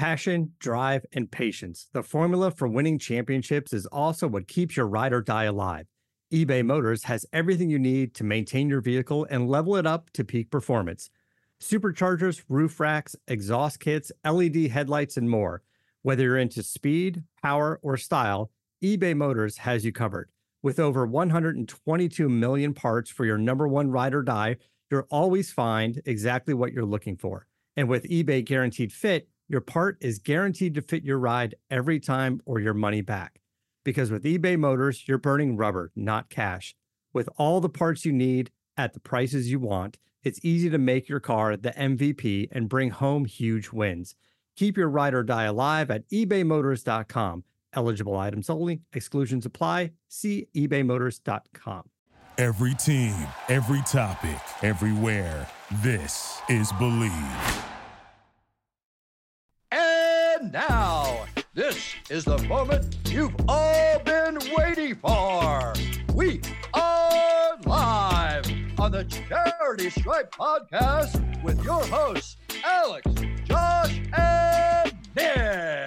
Passion, drive, and patience. The formula for winning championships is also what keeps your ride or die alive. eBay Motors has everything you need to maintain your vehicle and level it up to peak performance. Superchargers, roof racks, exhaust kits, LED headlights, and more. Whether you're into speed, power, or style, eBay Motors has you covered. With over 122 million parts for your number one ride or die, you'll always find exactly what you're looking for. And with eBay Guaranteed Fit, your part is guaranteed to fit your ride every time or your money back. Because with eBay Motors, you're burning rubber, not cash. With all the parts you need at the prices you want, it's easy to make your car the MVP and bring home huge wins. Keep your ride or die alive at ebaymotors.com. Eligible items only. Exclusions apply. See ebaymotors.com. Every team, every topic, everywhere. This is Believe. And now, this is the moment you've all been waiting for. We are live on the Charity Stripe podcast with your hosts, Alex, Josh, and Nick.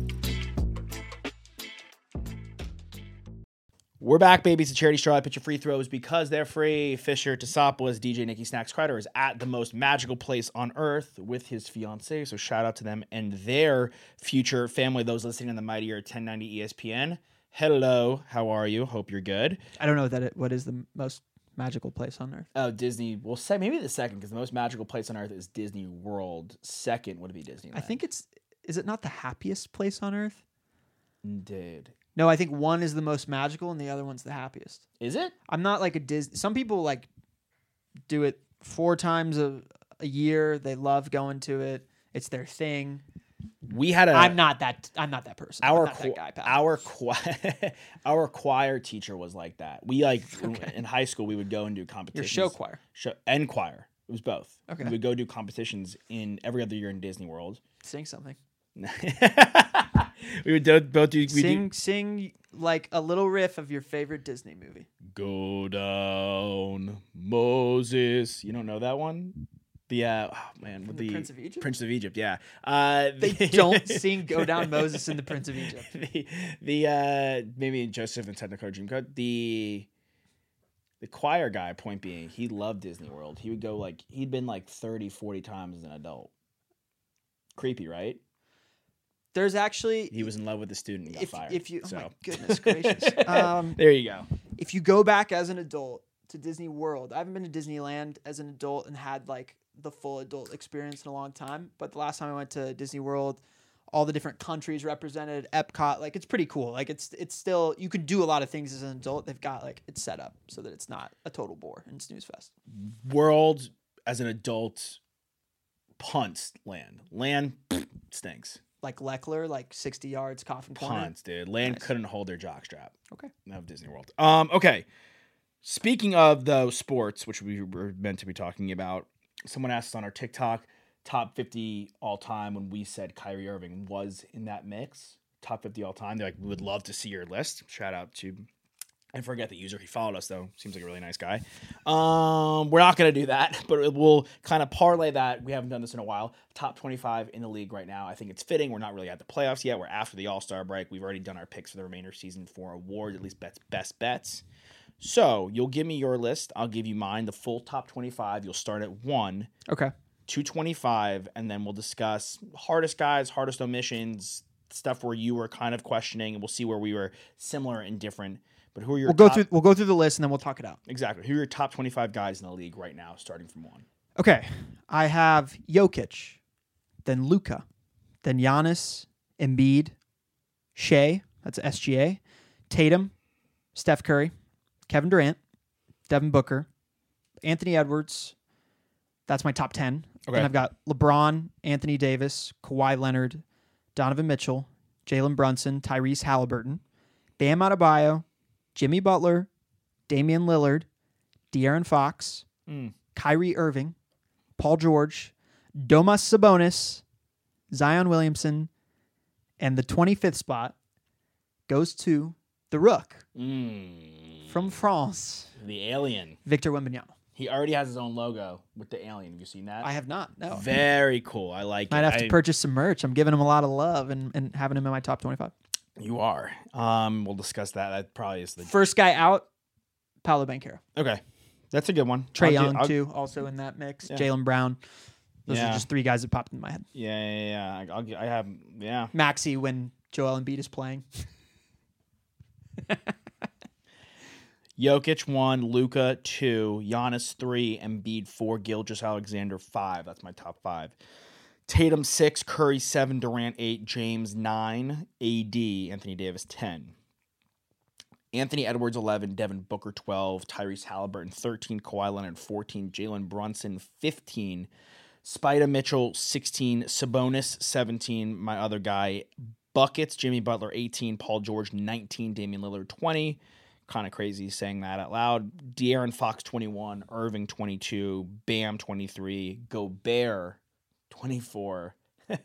We're back, baby. It's a Charity Stripe. Pitch your free throws because they're free. Fisher Tosopoulos, DJ Nicky Snacks Kreider is at the most magical place on earth with his fiance. So shout out to them and their future family. Those listening on the mightier 1090 ESPN. Hello, how are you? Hope you're good. I don't know what is the most magical place on earth. Oh, Disney. We'll say maybe the second because the most magical place on earth is Disney World. Second would be Disneyland. I think is it not the happiest place on earth? Indeed. No, I think one is the most magical and the other one's the happiest. Is it? I'm not like a Disney. Some people like do it 4 times a year. They love going to it. It's their thing. I'm not that person. I'm not that guy, pal. Our choir teacher was like that. We in high school we would go and do competitions. Your show choir. And choir. It was both. Okay. We would go do competitions in every other year in Disney World. Sing something. We would both do sing like a little riff of your favorite Disney movie. Go down, Moses. You don't know that one? The the Prince of Egypt. Prince of Egypt, yeah. They don't sing "Go Down, Moses" in the Prince of Egypt. Maybe Joseph and Technicolor Dreamcoat. The choir guy, point being, he loved Disney World. He would go he'd been 30, 40 times as an adult. Creepy, right? There's actually... He was in love with the student and got fired. Oh my goodness gracious. There you go. If you go back as an adult to Disney World, I haven't been to Disneyland as an adult and had the full adult experience in a long time. But the last time I went to Disney World, all the different countries represented, Epcot, it's pretty cool. It's still... You can do a lot of things as an adult. They've got, it set up so that it's not a total bore and snooze fest. World, as an adult, punts land. Land stinks. Like Leckler, 60 yards, coffin corner. Punts, dude. Land couldn't hold their jockstrap. Okay. Of Disney World. Okay. Speaking of those sports, which we were meant to be talking about, someone asked us on our TikTok, top 50 all time, when we said Kyrie Irving was in that mix. Top 50 all time. They're like, we would love to see your list. Shout out to... I forget the user. He followed us, though. Seems like a really nice guy. We're not going to do that, but we'll kind of parlay that. We haven't done this in a while. Top 25 in the league right now. I think it's fitting. We're not really at the playoffs yet. We're after the All-Star break. We've already done our picks for the remainder season for awards, at least best bets. So you'll give me your list. I'll give you mine, the full top 25. You'll start at 1. Okay. 225, and then we'll discuss hardest guys, hardest omissions, stuff where you were kind of questioning, and we'll see where we were similar and different. But who are your We'll go through the list and then we'll talk it out. Exactly. Who are your top 25 guys in the league right now, starting from 1? Okay. I have Jokic, then Luka, then Giannis, Embiid, Shea, that's SGA, Tatum, Steph Curry, Kevin Durant, Devin Booker, Anthony Edwards. That's my top 10. Okay. Then I've got LeBron, Anthony Davis, Kawhi Leonard, Donovan Mitchell, Jalen Brunson, Tyrese Halliburton, Bam Adebayo, Jimmy Butler, Damian Lillard, De'Aaron Fox, Kyrie Irving, Paul George, Domas Sabonis, Zion Williamson, and the 25th spot goes to the Rook from France. The alien. Victor Wembanyama. He already has his own logo with the alien. Have you seen that? I have not. No. Very cool. I like Might it. have to purchase some merch. I'm giving him a lot of love and having him in my top 25. You are. We'll discuss that. That probably is the First guy out, Paolo Banchero. Okay. That's a good one. Trey Young, too, also in that mix. Yeah. Jaylen Brown. Those Yeah. are just 3 guys that popped in my head. Yeah. I have. Yeah. Maxey when Joel Embiid is playing. Jokic 1, Luka 2, Giannis 3, Embiid 4, Gilgeous-Alexander 5. That's my top 5. Tatum 6, Curry 7, Durant 8, James 9, AD, Anthony Davis 10. Anthony Edwards 11, Devin Booker 12, Tyrese Halliburton 13, Kawhi Leonard 14, Jalen Brunson 15, Spida Mitchell 16, Sabonis 17, my other guy, Buckets, Jimmy Butler 18, Paul George 19, Damian Lillard 20. Kind of crazy saying that out loud. De'Aaron Fox 21, Irving 22, Bam 23, Gobert 24,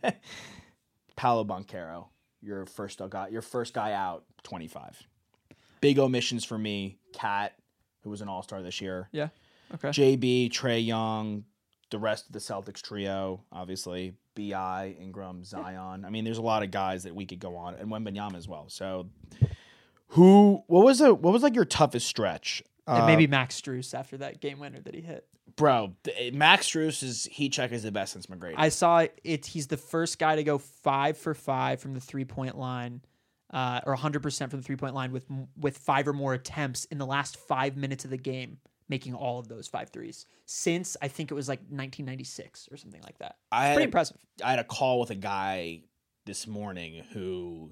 Paolo Banchero, your first guy out 25. Big omissions for me. Cat, who was an All-Star this year. Yeah. Okay. JB, Trae Young, the rest of the Celtics trio, obviously. BI, Ingram, Zion. I mean, there's a lot of guys that we could go on, and Wembanyama as well. So, what was like your toughest stretch? And maybe Max Strus after that game winner that he hit. Bro, Max Strus's heat check is the best since McGrady. I saw it. He's the first guy to go 5 for 5 from the 3-point line, or 100% from the 3-point line with 5 or more attempts in the last 5 minutes of the game, making all of those 5 threes since I think it was like 1996 or something like that. It's pretty impressive. I had a call with a guy this morning who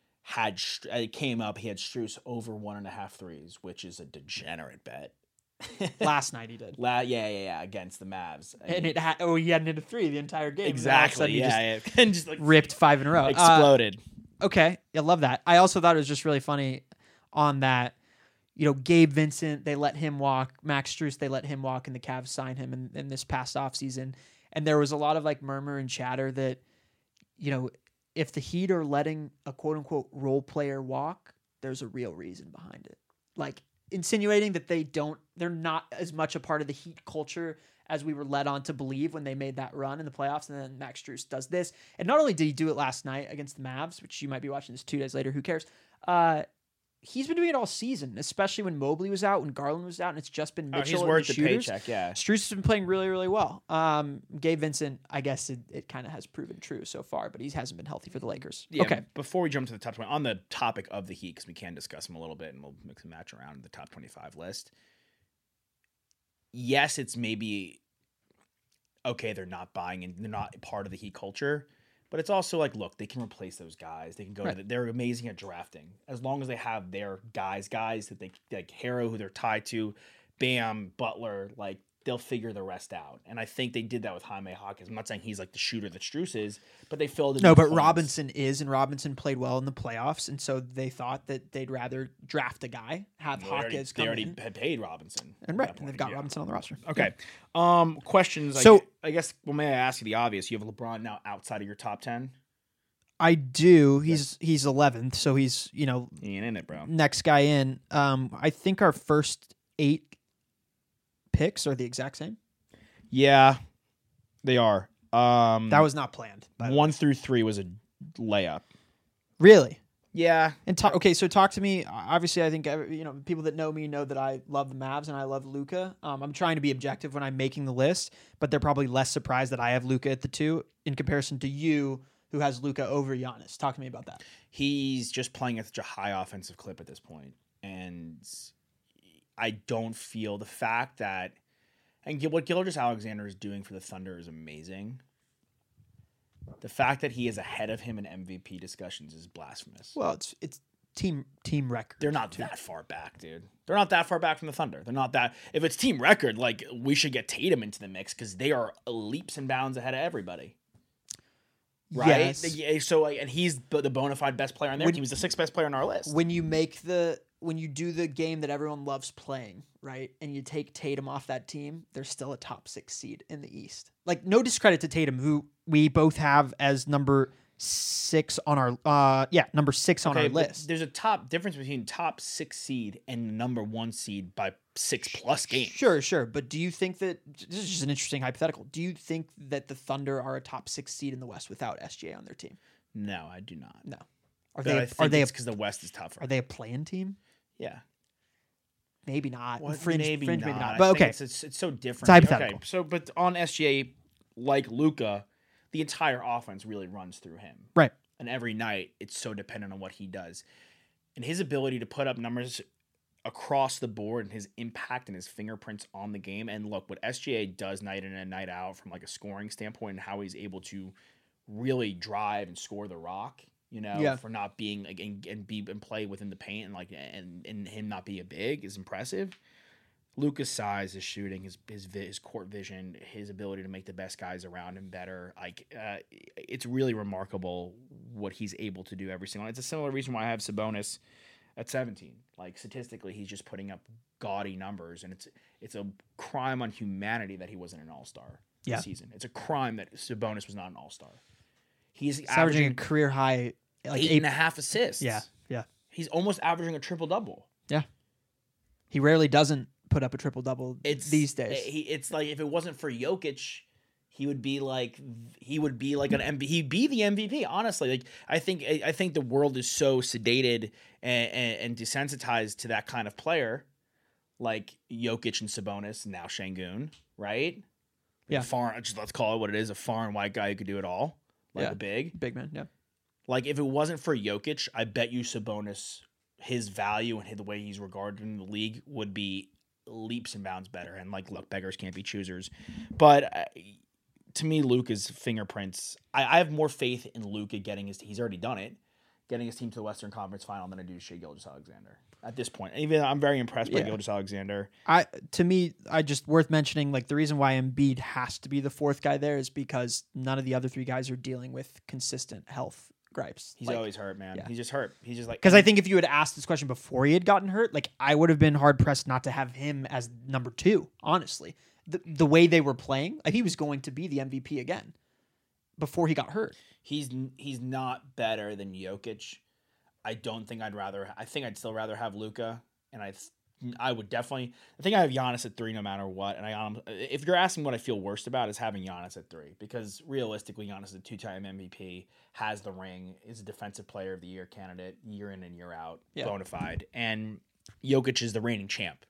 came up. He had Strus over 1.5 threes, which is a degenerate bet. Last night he did. Yeah, against the Mavs. And he hadn't hit a 3 the entire game. Exactly. Yeah. And just like ripped 5 in a row. Exploded. Okay. I love that. I also thought it was just really funny on that, Gabe Vincent, they let him walk. Max Strus, they let him walk, and the Cavs signed him in this past offseason. And there was a lot of like murmur and chatter that, if the Heat are letting a quote unquote role player walk, there's a real reason behind it. Like insinuating that they're not as much a part of the Heat culture as we were led on to believe when they made that run in the playoffs. And then Max Strus does this. And not only did he do it last night against the Mavs, which you might be watching this 2 days later, who cares? He's been doing it all season, especially when Mobley was out, when Garland was out, and it's just been Mitchell he's and worth the the shooters. paycheck, yeah. Strus has been playing really, really well. Gabe Vincent, I guess it kind of has proven true so far, but he hasn't been healthy for the Lakers. Yeah, okay. Before we jump to the top 20, on the topic of the Heat, because we can discuss them a little bit, and we'll mix and match around in the top 25 list. Yes, it's maybe okay. They're not buying and they're not part of the Heat culture. But it's also like, look, they can replace those guys. They can go. Right. They're amazing at drafting as long as they have their guys that they like Harrow, who they're tied to, Bam, Butler. Like they'll figure the rest out. And I think they did that with Jaime Hawkins. I'm not saying he's like the shooter that Strus is, but they filled it. No, but Robinson is, and Robinson played well in the playoffs, and so they thought that they'd rather draft a guy, have Hawkins come in. They already had paid Robinson, and they've got Robinson on the roster. Okay. Questions. So I guess. Well, may I ask you the obvious? You have LeBron now outside of your top 10. I do. He's 11th, so he's He ain't in it, bro. next guy in. I think our first 8 picks are the exact same. Yeah, they are. That was not planned. 1 through 3 was a layup. Really? Yeah. And so talk to me. Obviously, I think people that know me know that I love the Mavs and I love Luka. I'm trying to be objective when I'm making the list, but they're probably less surprised that I have Luka at the 2 in comparison to you, who has Luka over Giannis. Talk to me about that. He's just playing at such a high offensive clip at this point, and I don't feel the fact that, and what Gilgeous-Alexander is doing for the Thunder is amazing. The fact that he is ahead of him in MVP discussions is blasphemous. Well, it's team record. They're not that far back, dude. They're not that far back from the Thunder. They're not that. If it's team record, like we should get Tatum into the mix because they are leaps and bounds ahead of everybody. Right? Yes. So, and he's the bona fide best player on their team. He's the 6th best player on our list. When you do the game that everyone loves playing, right, and you take Tatum off that team, they're still a top 6 seed in the East. Like, no discredit to Tatum, who we both have as number 6 on our number 6 on our but list. there's a top difference between top 6 seed and number 1 seed by 6+ games. Sure. But do you think that this is just an interesting hypothetical? Do you think that the Thunder are a top 6 seed in the West without SGA on their team? No, I do not. No. I think it's because the West is tougher. Are they a play-in team? Yeah. Maybe not. Well, Fringe, maybe maybe not. not. I But think okay, it's so different. It's hypothetical. Okay, so but on SGA, like Luka, the entire offense really runs through him. right. And every night, it's so dependent on what he does. And his ability to put up numbers across the board and his impact and his fingerprints on the game. And look, what SGA does night in and night out from like a scoring standpoint and how he's able to really drive and score the rock, for not being and play within the paint and him not be a big is impressive. Luka's size, his shooting, his court vision, his ability to make the best guys around him better. It's really remarkable what he's able to do every single night. It's a similar reason why I have Sabonis at 17. Like statistically, he's just putting up gaudy numbers, and it's a crime on humanity that he wasn't an all-star this season. It's a crime that Sabonis was not an all-star. He's averaging a career high like 8.5 assists. Yeah. He's almost averaging a triple-double. Yeah. He rarely doesn't put up a triple-double these days. It's like if it wasn't for Jokic, he would be like an MVP. He'd be the MVP. Honestly, like I think the world is so sedated and desensitized to that kind of player, like Jokic and Sabonis, and now Şengün, right? Yeah. Let's call it what it is: a foreign white guy who could do it all, a big man. Yeah. Like if it wasn't for Jokic, I bet you Sabonis, his value and the way he's regarded in the league would be leaps and bounds better. And look, beggars can't be choosers. But to me, Luka's fingerprints, I have more faith in Luka he's already done it, getting his team to the Western Conference Final than I do Shai Gilgeous-Alexander at this point. Even I'm very impressed by Gilgeous-Alexander. To me, just worth mentioning, the reason why Embiid has to be the 4th guy there is because none of the other 3 guys are dealing with consistent health gripes. He's always hurt, man. Yeah. He's just hurt. He's just because I think if you had asked this question before he had gotten hurt, I would have been hard pressed not to have him as number 2. Honestly, the way they were playing, he was going to be the MVP again before he got hurt. He's not better than Jokic. I think I'd still rather have Luka, and I would definitely. I think I have Giannis at 3 no matter what. And if you're asking what I feel worst about, is having Giannis at 3 because realistically, Giannis is a 2-time MVP, has the ring, is a Defensive Player of the Year candidate year in and year out, bona fide, and Jokic is the reigning champ.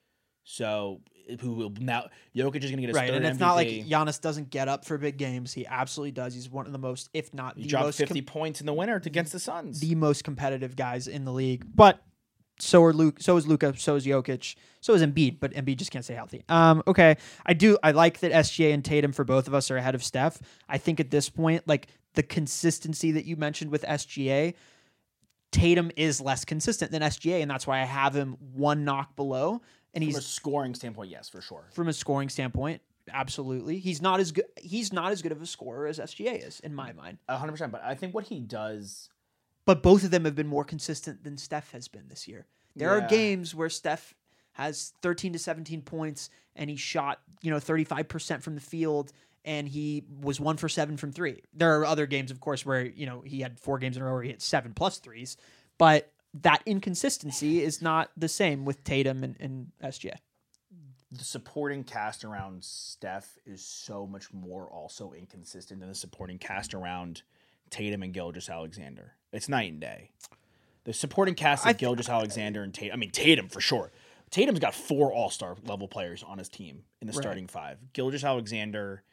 So Jokic is going to get a right, third and it's MVP. not like Giannis doesn't get up for big games. He absolutely does. He's one of the most, if not he the dropped most, 50 points in the winner against the Suns. The most competitive guys in the league. But so is Luka, so is Jokic, so is Embiid. But Embiid just can't stay healthy. Okay, I like that SGA and Tatum for both of us are ahead of Steph. I think at this point, the consistency that you mentioned with SGA. Tatum is less consistent than SGA, and that's why I have him 1 knock below. And From a scoring standpoint, yes, for sure. From a scoring standpoint, absolutely. He's not as good. He's not as good of a scorer as SGA is, in my mind. 100%. But I think what he does. But both of them have been more consistent than Steph has been this year. There are games where Steph has 13 to 17 points, and he shot 35% from the field, and he was 1 for 7 from 3. There are other games, of course, where he had 4 games in a row where he hit 7+ threes, but that inconsistency is not the same with Tatum and SGA. The supporting cast around Steph is so much more also inconsistent than the supporting cast around Tatum and Gilgeous-Alexander. It's night and day. The supporting cast of Gilgeous-Alexander and Tatum, Tatum for sure. Tatum's got 4 all-star level players on his team in the starting 5. Gilgeous-Alexander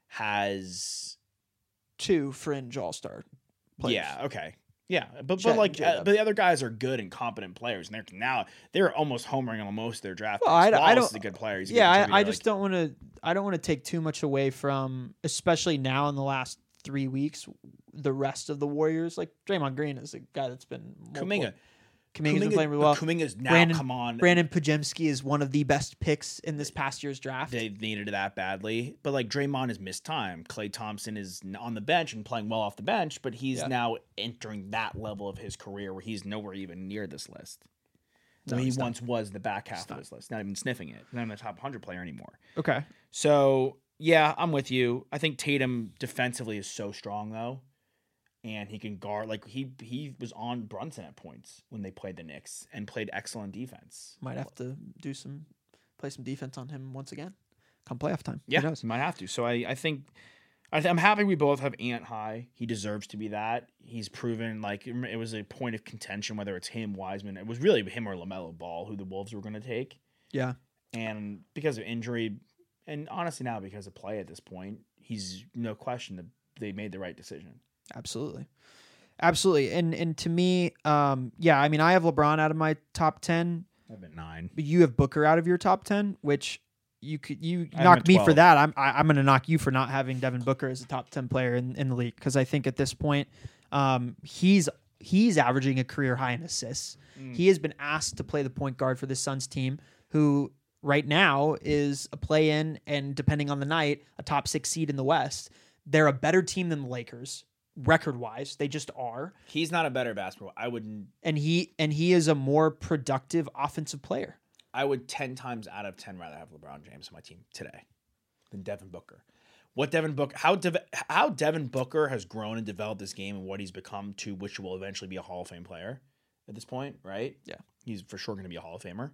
has 2 fringe all-star players. Yeah, okay. Yeah, but the other guys are good and competent players, and they're almost homering on most of their draft picks. I don't. Is a good player. I just don't want to. I don't want to take too much away from, especially now in the last 3 weeks, the rest of the Warriors. Like Draymond Green is a guy that's been Kuminga. Kuminga's been playing really well. Kuminga's now come on. Brandon Podziemski is one of the best picks in this past year's draft. They needed that badly. But Draymond has missed time. Klay Thompson is on the bench and playing well off the bench, but he's now entering that level of his career where he's nowhere even near this list. No, he once was the back half of this list, not even sniffing it. Not even the top 100 player anymore. Okay. So, yeah, I'm with you. I think Tatum defensively is so strong, though. and he can guard. Like he was on Brunson at points when they played the Knicks and played excellent defense. Might have to play some defense on him once again come playoff time. Yeah, Who knows? he might have to. So I think I'm happy we both have Ant high. He deserves to be that. He's proven like it was a point of contention whether it's him, Wiseman. It was really him or LaMelo Ball who the Wolves were going to take. Yeah. And because of injury, and honestly now because of play at this point, he's no question that they made the right decision. Absolutely. And to me, yeah, I mean, I have LeBron out of my top 10. I've been 9. But you have Booker out of your top 10, which you I have knocked him me at for 12. that. I'm going to knock you for not having Devin Booker as a top 10 player in the league, because I think at this point, he's averaging a career high in assists. He has been asked to play the point guard for the Suns team, who right now is a play-in and, depending on the night, a top 6 seed in the West. They're a better team than the Lakers, record-wise. They just are. He's not a better basketball. I would And he is a more productive offensive player. 10 times out of 10 rather have LeBron James on my team today than Devin Booker. How Devin Booker has grown and developed this game and what he's become to which will eventually be a Hall of Fame player at this point, right? Yeah. He's for sure going to be a Hall of Famer.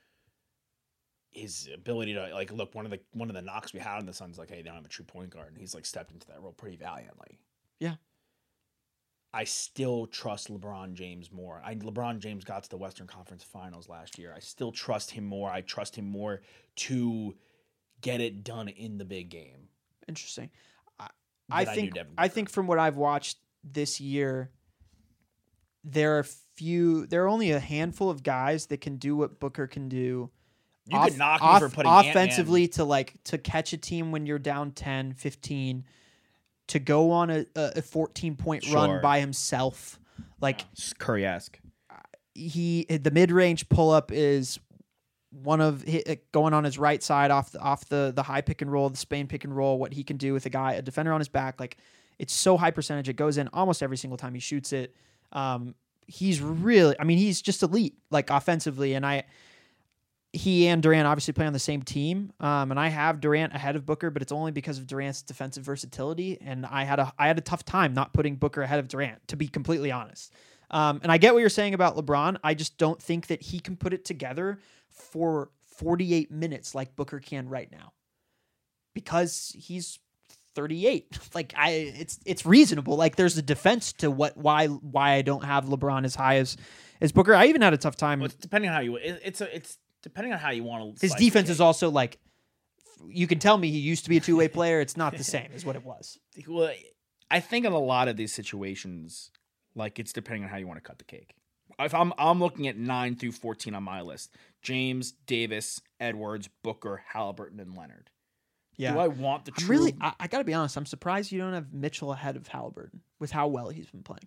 His ability to like look one of the knocks we had on the Suns, like, hey, they don't have a true point guard, and he's like stepped into that role pretty valiantly. Yeah. I still trust LeBron James more. LeBron James got to the Western Conference Finals last year. I still trust him more. I trust him more to get it done in the big game. Interesting. I I think from what I've watched this year, there are only a handful of guys that can do what Booker can do. You could knock me for putting Ant-Man. Offensively to catch a team when you're down 10, 15, to go on a 14-point run Sure. by himself. Like Curry-esque. the mid-range pull-up is one of going on his right side off the high pick and roll, the Spain pick and roll, what he can do with a defender on his back. Like, it's so high percentage. It goes in almost every single time he shoots it. He's just elite, like, offensively. And he and Durant obviously play on the same team. And I have Durant ahead of Booker, but it's only because of Durant's defensive versatility. And I had a tough time not putting Booker ahead of Durant, to be completely honest. And I get what you're saying about LeBron. I just don't think that he can put it together for 48 minutes like Booker can right now, because he's 38. Like, it's reasonable. Like, there's a defense to why I don't have LeBron as high as Booker. I even had a tough time. Well, it's depending on how you. It's depending on how you want to. His defense is also, like, you can tell me he used to be a two-way player. It's not the same as what it was. Well, I think in a lot of these situations, like, it's depending on how you want to cut the cake. If I'm looking at 9 through 14 on my list: James, Davis, Edwards, Booker, Halliburton, and Leonard. Yeah. Do I want the true? I got to be honest. I'm surprised you don't have Mitchell ahead of Halliburton with how well he's been playing.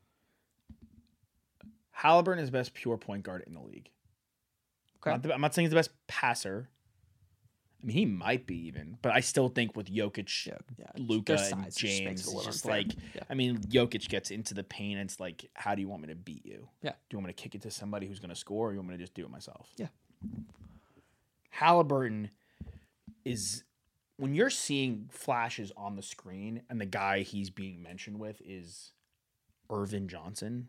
Halliburton is the best pure point guard in the league. Okay. I'm not saying he's the best passer. I mean, he might be even, but I still think with Jokic, Luka, their and size just makes James, it a it's little just unfair. like, Yeah. I mean, Jokic gets into the paint, and it's like, how do you want me to beat you? Yeah. Do you want me to kick it to somebody who's going to score, or you want me to just do it myself? Yeah. Halliburton is, when you're seeing flashes on the screen, and the guy he's being mentioned with is Irvin Johnson,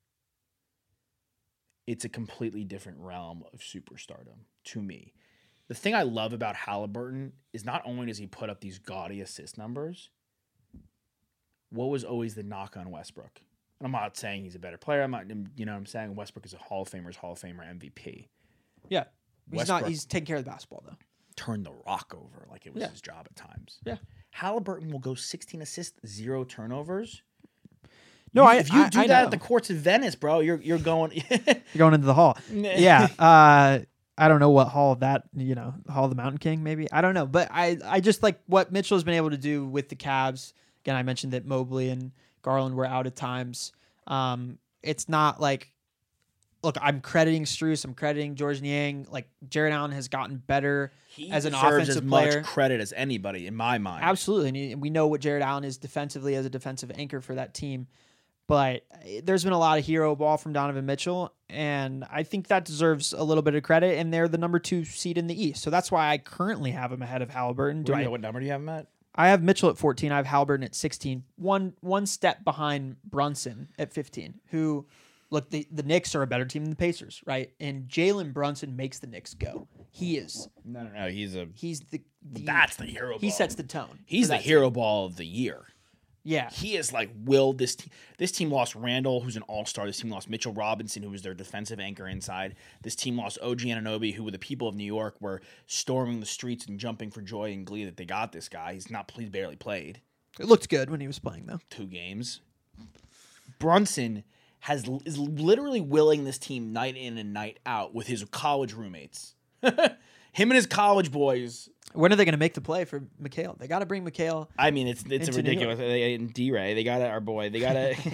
it's a completely different realm of superstardom to me. The thing I love about Halliburton is not only does he put up these gaudy assist numbers, what was always the knock on Westbrook? And I'm not saying he's a better player. I'm not, you know what I'm saying? Westbrook is a Hall of Famer MVP. Yeah. Westbrook He's taking care of the basketball, though. turned the rock over like it was Yeah. his job at times. Yeah. Halliburton will go 16 assists, 0 turnovers. No, if you do I that know. at the courts of Venice, bro, you're going. You're going into the hall. Yeah. I don't know what hall of that, Hall of the Mountain King, maybe. I don't know. But I just like what Mitchell's been able to do with the Cavs. Again, I mentioned that Mobley and Garland were out at times. It's not like, look, I'm crediting Strus, I'm crediting George Niang. Like, Jared Allen has gotten better as an deserves offensive as player. much credit as anybody in my mind. Absolutely. And we know what Jared Allen is defensively as a defensive anchor for that team. But there's been a lot of hero ball from Donovan Mitchell, and I think that deserves a little bit of credit, and they're the number 2 seed in the East. So that's why I currently have him ahead of Halliburton. What number do you have him at? I have Mitchell at 14. I have Halliburton at 16. One step behind Brunson at 15, who, look, the Knicks are a better team than the Pacers, right? And Jalen Brunson makes the Knicks go. He is. No. He's the that's the hero ball. He sets the tone. He's for the that hero team. ball of the year. Yeah. He is like willed this team. This team lost Randall, who's an all-star. This team lost Mitchell Robinson, who was their defensive anchor inside. This team lost OG Anunoby, who were the people of New York were storming the streets and jumping for joy and glee that they got this guy. He's barely played. It looked good when he was playing, though. 2 games. Brunson is literally willing this team night in and night out with his college roommates. Him and his college boys. When are they going to make the play for McHale? They got to bring McHale. I mean, it's a ridiculous. D-Ray, they got our boy. They got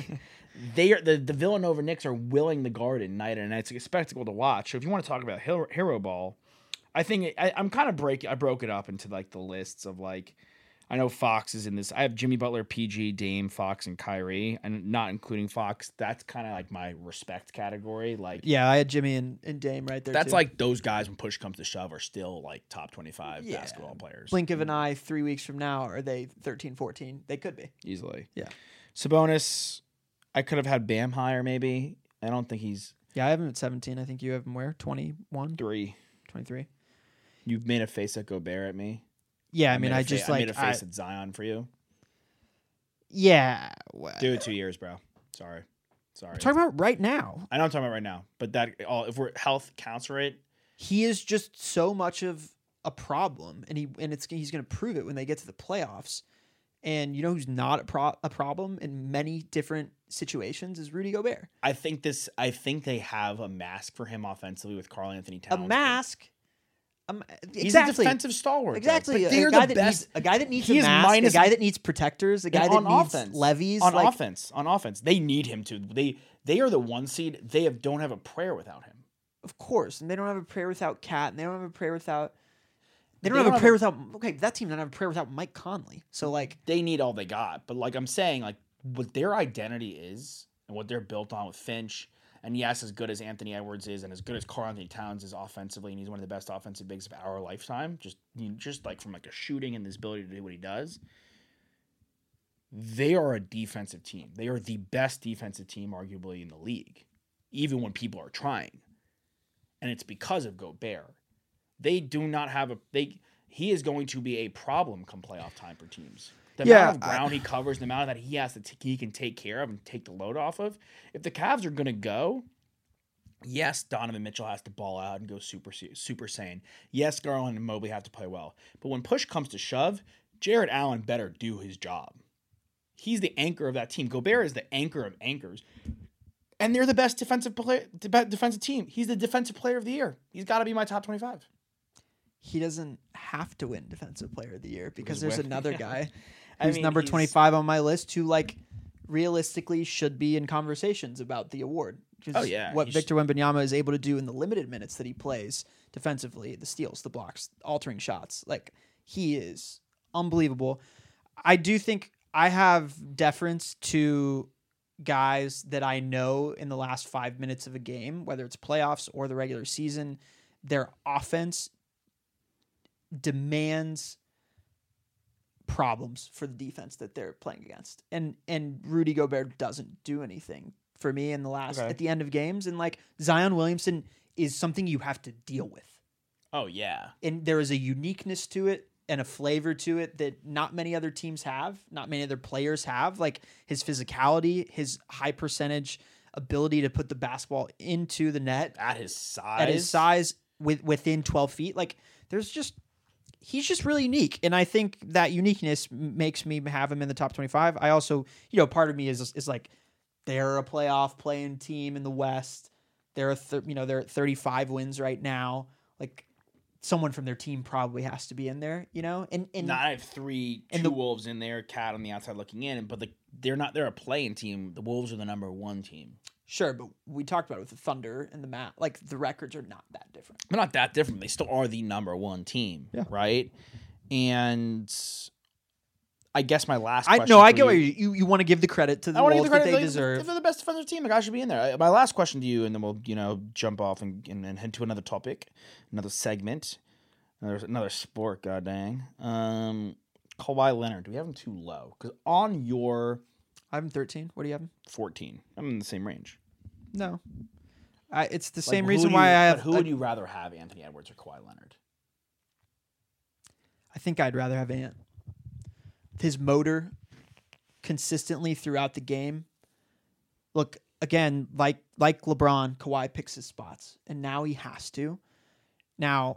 the Villanova Knicks are willing the garden night and night. It's a spectacle to watch. So if you want to talk about hero ball, I think I'm kind of I broke it up into like the lists of like. I know Fox is in this. I have Jimmy Butler, PG, Dame, Fox, and Kyrie, and not including Fox. That's kind of like my respect category. Like, Yeah, I had Jimmy and Dame right there. that's too. like those guys when push comes to shove are still like top 25 Yeah. basketball players. Blink of an eye, 3 weeks from now, are they 13, 14? They could be. Easily. Yeah. Sabonis, I could have had Bam higher maybe. I don't think he's Yeah, I have him at 17. I think you have him where? 21, 3. 23? You've made a face at Gobert at me. Yeah, I made mean, a I fa- just I like. made a face at Zion for you. Yeah. Do it 2 years, bro. Sorry. We're talking about right now. I know I'm talking about right now, but if we're health counts for it, He is just so much of a problem, and he's going to prove it when they get to the playoffs. And you know who's not a problem in many different situations is Rudy Gobert. I think they have a mask for him offensively with Karl Anthony A Towns. mask. He's Exactly. a defensive stalwart. Exactly. But they're a guy the that best. Needs, a guy that needs He a is mask. minus- a guy that needs protectors. A guy that on needs offense. levies. On like, offense, they need him to. They are the 1 seed. They don't have a prayer without him. Of course, and they don't have a prayer without Cat, and they don't have a prayer without. They don't They have don't a have prayer a- without. Okay, that team doesn't have a prayer without Mike Conley. So like, They need all they got. But like I'm saying, like what their identity is and what they're built on with Finch. And yes, as good as Anthony Edwards is, and as good as Karl Anthony Towns is offensively, and he's one of the best offensive bigs of our lifetime, just like from like a shooting and his ability to do what he does, they are a defensive team. They are the best defensive team, arguably, in the league, even when people are trying. And it's because of Gobert. They do not have he is going to be a problem come playoff time for teams. The amount of ground he covers, the amount that he can take care of and take the load off of. If the Cavs are going to go, yes, Donovan Mitchell has to ball out and go super saiyan. Yes, Garland and Mobley have to play well. But when push comes to shove, Jarrett Allen better do his job. He's the anchor of that team. Gobert is the anchor of anchors. And they're the best defensive team. He's the defensive player of the year. He's got to be my top 25. he doesn't have to win Defensive Player of the Year because He's there's with- another yeah. guy I who's mean, number he's- 25 on my list who like realistically should be in conversations about the award. 'Cause Oh, yeah. what He's- Victor Wembanyama is able to do in the limited minutes that he plays defensively, the steals, the blocks, altering shots, like he is unbelievable. I do think I have deference to guys that I know in the last 5 minutes of a game, whether it's playoffs or the regular season, their offense demands problems for the defense that they're playing against. And Rudy Gobert doesn't do anything for me in the last Okay. at the end of games. And like Zion Williamson is something you have to deal with. Oh, yeah. And there is a uniqueness to it and a flavor to it that not many other teams have, not many other players have. Like his physicality, his high percentage ability to put the basketball into the net At his size. at his size within 12 feet. Like he's just really unique. And I think that uniqueness makes me have him in the top 25. I also, part of me is like, they're a playoff playing team in the West. They're they're at 35 wins right now. Like someone from their team probably has to be in there, and I have two Wolves in there, Cat on the outside looking in, but they're a playing team. The Wolves are the number 1 team. sure, but we talked about it with the Thunder and the Mat. Like the records are not that different. They're not that different. They still are the number 1 team, Yeah. right? And I guess my last I question I for get what you- you want to give the credit to the I want to Wolves give the that credit. they deserve. If they're the best defensive team, the guy should be in there. My last question to you, and then we'll jump off and head to another topic, another segment, another sport. God dang. Kawhi Leonard. Do we have him too low? Because on your I have him 13. What do you have him? 14, I'm in the same range. No. It's the Like, same who reason do why you- I have. but who would you rather have, Anthony Edwards or Kawhi Leonard? I think I'd rather have Ant. His motor consistently throughout the game. Look, again, like LeBron, Kawhi picks his spots, and now he has to. Now,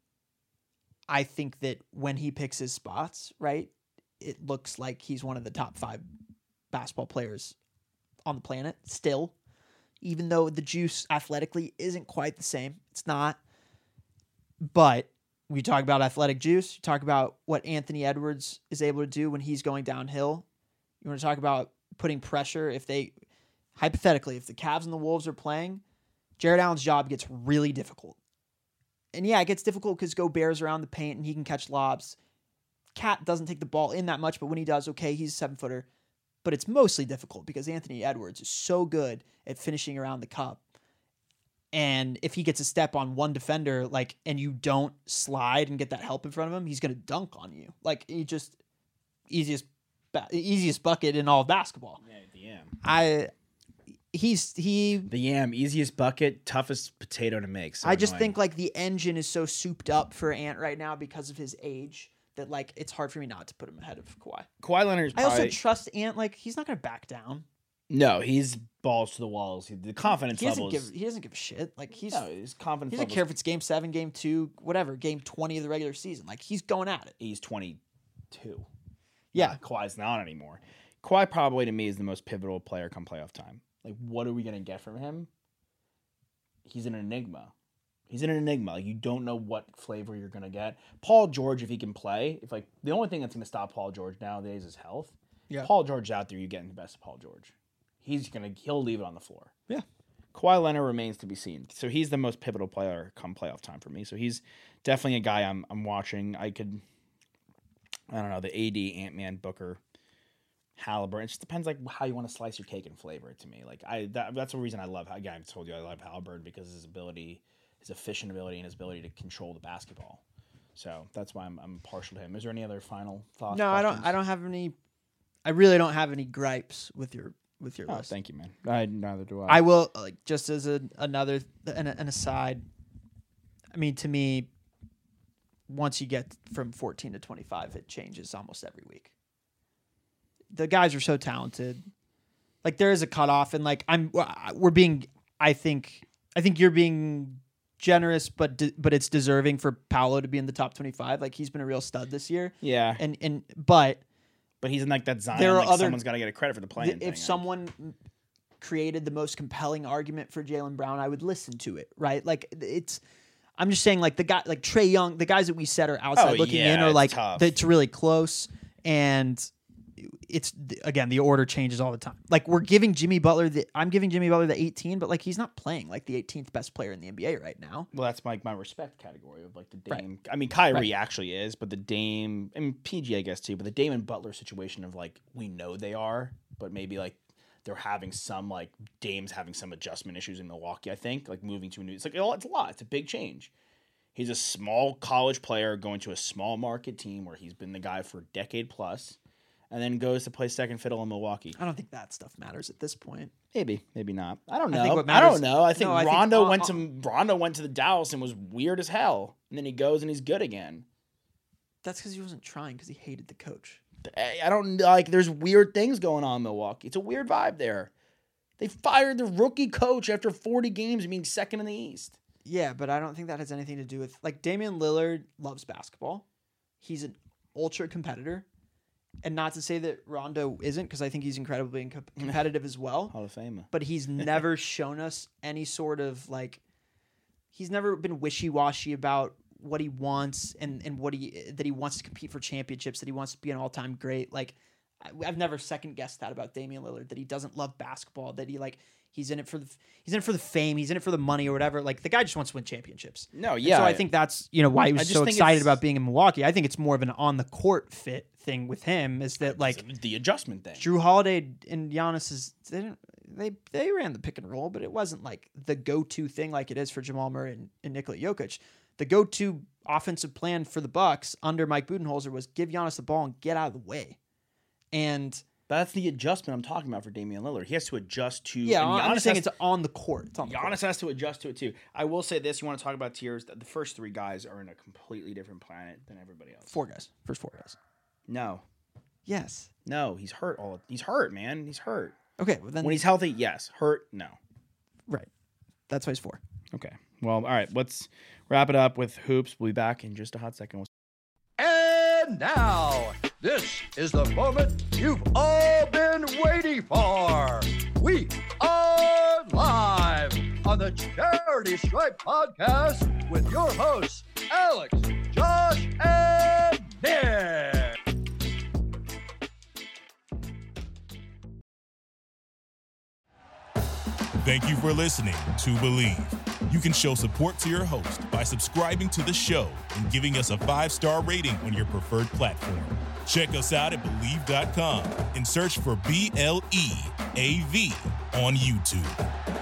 I think that when he picks his spots, right, it looks like he's one of the top 5 basketball players on the planet still, even though the juice athletically isn't quite the same. It's not. But we talk about athletic juice. You talk about what Anthony Edwards is able to do when he's going downhill. You want to talk about putting pressure. Hypothetically, if the Cavs and the Wolves are playing, Jared Allen's job gets really difficult. And yeah, it gets difficult because Gobert's around the paint and he can catch lobs. Cat doesn't take the ball in that much, but when he does, okay, he's a 7-footer. But it's mostly difficult because Anthony Edwards is so good at finishing around the cup. And if he gets a step on one defender, and you don't slide and get that help in front of him, he's going to dunk on you. He just easiest bucket in all of basketball. Yeah, The Yam, easiest bucket, toughest potato to make. So I just annoying. think the engine is so souped up for Ant right now because of his age that it's hard for me not to put him ahead of Kawhi. Kawhi Leonard's I also probably, trust Ant. He's not going to back down. no, he's balls to the walls. The confidence He doesn't levels. he doesn't give a shit. His His confidence he doesn't levels. care if it's game 7, game 2, whatever, game 20 of the regular season. He's going at it. He's 22. Yeah. Kawhi's not anymore. Kawhi probably to me is the most pivotal player come playoff time. What are we gonna get from him? He's an enigma. You don't know what flavor you're gonna get. Paul George, if he can play, the only thing that's gonna stop Paul George nowadays is health. Yeah. Paul George out there, you're getting the best of Paul George. He'll leave it on the floor. Yeah. Kawhi Leonard remains to be seen. So he's the most pivotal player come playoff time for me. So he's definitely a guy I'm watching. I don't know, the AD, Ant-Man, Booker, Halliburton. It just depends how you want to slice your cake and flavor it to me. That's the reason I love. Again, I told you I love Halliburton because his efficient ability, and his ability to control the basketball. So that's why I'm partial to him. Is there any other final thoughts? No, questions? I don't have any. I really don't have any gripes with your Oh, list. thank you, man. Neither do I. I will just as an aside. I mean, to me, once you get from 14 to 25, it changes almost every week. The guys are so talented. There is a cutoff, and we're being. I think you're being generous, but it's deserving for Paolo to be in the top 25. He's been a real stud this year. Yeah, But he's in that Zion. there are someone's got to get a credit for the playing. if someone created the most compelling argument for Jaylen Brown, I would listen to it. Right? I'm just saying, the guy like Trae Young, the guys that we said are outside looking in are it's tough. it's really close, and it's again the order changes all the time. We're giving Jimmy Butler I'm giving Jimmy Butler the 18, but he's not playing the 18th best player in the NBA right now. Well, that's my respect category of the Dame. Right. I mean, Kyrie actually is, but the Dame, I mean PG I guess too, but the Dame and Butler situation of we know they are, but maybe they're having some Dame's having some adjustment issues in Milwaukee. I think moving to a new, it's a lot. It's a big change. He's a small college player going to a small market team where he's been the guy for a decade plus. And then goes to play second fiddle in Milwaukee. I don't think that stuff matters at this point. Maybe not. I don't know. I think what matters- don't know. I think No, I think- Rondo went to the Dallas and was weird as hell, and then he goes and he's good again. That's because he wasn't trying because he hated the coach. I don't there's weird things going on in Milwaukee. It's a weird vibe there. They fired the rookie coach after 40 games being second in the East. Yeah, but I don't think that has anything to do with Damian Lillard loves basketball. He's an ultra competitor. And not to say that Rondo isn't, because I think he's incredibly competitive as well. Hall of Fame. But he's never shown us any sort of he's never been wishy-washy about what he wants and that he wants to compete for championships, that he wants to be an all-time great. I've never second-guessed that about Damian Lillard, that he doesn't love basketball, that he's in it for the fame, he's in it for the money or whatever. The guy just wants to win championships. No, And yeah. so I think that's why he was just so think excited it's- about being in Milwaukee. I think it's more of an on the court fit thing with him. Is that the adjustment thing. Drew Holiday and Giannis they ran the pick and roll, but it wasn't the go-to thing like it is for Jamal Murray and Nikola Jokic. The go-to offensive plan for the Bucks under Mike Budenholzer was give Giannis the ball and get out of the way. And that's the adjustment I'm talking about for Damian Lillard. He has to adjust to. Yeah, and I'm just saying it's on the court. It's on the Giannis court. has to adjust to it too. I will say this: you want to talk about tiers? The first three guys are in a completely different planet than everybody else. First four guys. No, Yes. no, he's hurt. He's hurt, man. He's hurt. Okay. Well, then When he's healthy, yes. Hurt, no. right. That's why he's 4. Okay. Well, all right. Let's wrap it up with hoops. We'll be back in just a hot second. And now, this is the moment you've all been waiting for. We are live on the Charity Stripe podcast with your hosts, Alex, Josh, and Nick. Thank you for listening to Believe. You can show support to your host by subscribing to the show and giving us a 5-star rating on your preferred platform. Check us out at Believe.com and search for BLEAV on YouTube.